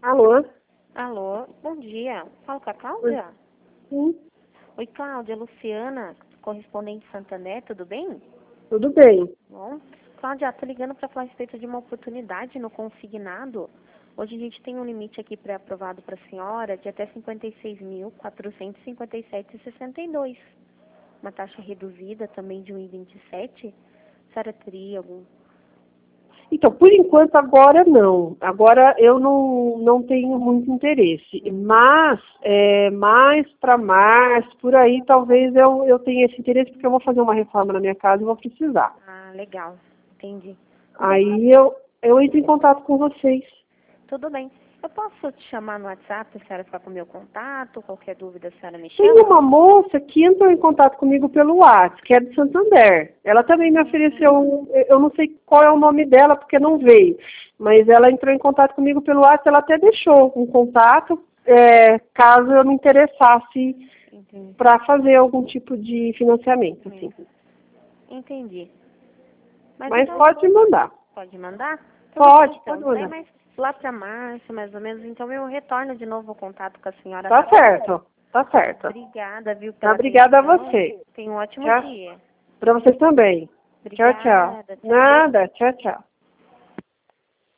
Alô? Alô, bom dia. Falo com a Cláudia? Sim, Oi, Cláudia, Luciana, correspondente Santander, tudo bem? tudo bem. Bom, Cláudia, tô ligando para falar a respeito de uma oportunidade no consignado. Hoje a gente tem um limite aqui pré-aprovado para a senhora de até 56.457,62. Uma taxa reduzida também de 1,27. A senhora teria algum... Então, por enquanto, agora não. Agora eu não tenho muito interesse. Mas, mais para março, por aí, talvez eu tenha esse interesse, porque eu vou fazer uma reforma na minha casa e vou precisar. Ah, legal, entendi. Aí eu entro em contato com vocês. Tudo bem. Eu posso te chamar no WhatsApp, a senhora ficar com o meu contato, qualquer dúvida a senhora me Tem chama? uma moça que entrou em contato comigo pelo WhatsApp, que é de Santander. Ela também me ofereceu, eu não sei qual é o nome dela, porque não veio. Mas ela entrou em contato comigo pelo WhatsApp, ela até deixou um contato, caso eu me interessasse para fazer algum tipo de financiamento. Assim. Entendi. Mas Mas então, pode mandar. pode mandar? Pode Então, mandar. mas lá para março, mais ou menos, então eu retorno de novo o contato com a senhora. Tá Tá bom? certo, tá certo. Obrigada, viu, Tá, pela obrigada a atenção. você. Tenha um ótimo Tchau. dia. Para vocês também. Tchau, tchau. Obrigada. Tchau. Nada, tchau, tchau.